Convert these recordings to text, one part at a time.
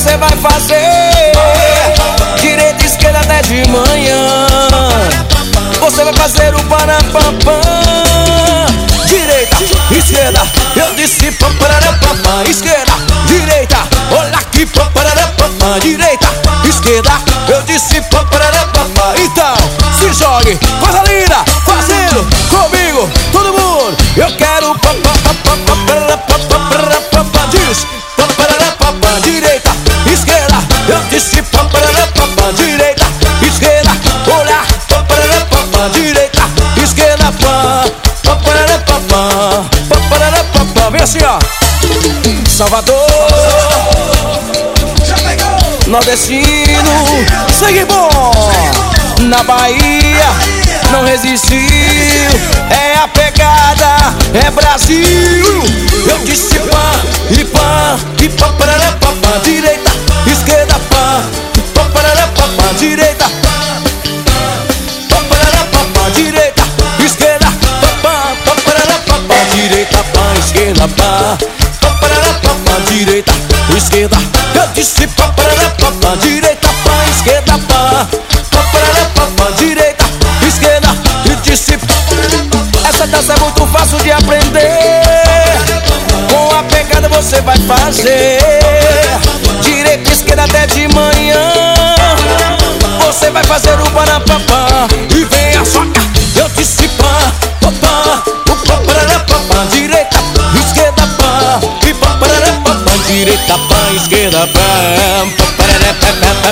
você vai fazer. Direita, esquerda até de manhã. Você vai fazer o parapampam. Direita, esquerda, eu disse paparapapam. Esquerda, direita, olha aqui paparapapam. Direita, esquerda, eu disse paparapapam. Então, se jogue, coisa linda, fazendo comigo, todo mundo. Eu quero paparapapam. Diz paparapapam. Direita, esquerda, eu disse paparapapam. Direita, esquerda, olha paparapapam. Direita, esquerda, paparapapam. Vem assim, ó. Salvador, nordestino, sangue bom. Na Bahia, não resistiu. É a pegada, é Brasil. Eu disse pá, e pá, e pá, pararapapá. Direita, esquerda, pá, pá, pararapapá. Direita, pá, pararapapá. Direita, esquerda, pá, pá, pararapapá. Direita, pá, esquerda, pá, pá, pararapapá. Direita, esquerda, eu disse pá, pararapapá. Direita, pá, esquerda, pá, pá, pararapapá. Direita, esquerda, eu disse pá. Essa dança é muito fácil de aprender. Com a pegada você vai fazer. Direita, esquerda até de manhã. Você vai fazer o parapampam. E vem a soca, eu disse pá, pá, pá, pá, pararapapá. Direita, esquerda, pá, e pá, pararapapá. Direita, pá, esquerda, pá, pá, pararapapá.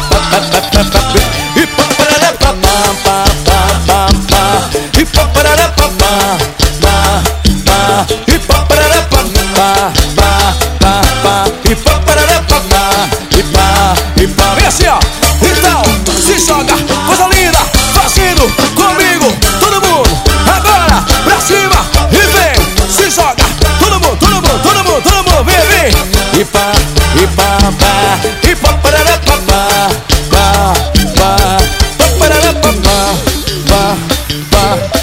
E pá, pararapapá, pá, pá, pá, pá. E pá, pararapapá, pá, pá. E pá, pararapapá, pá, pá, pá. E pá, pararapapá, e pá, e pá. Vem assim, ó. Então, se joga, coisa linda, fazendo comigo, todo mundo. Agora, pra cima, e vem, se joga, todo mundo, todo mundo, todo mundo, todo mundo, vem, vem. E pá, pá, e pá, pararapapá, pá, pá, pá, pararapapá, pá, pá.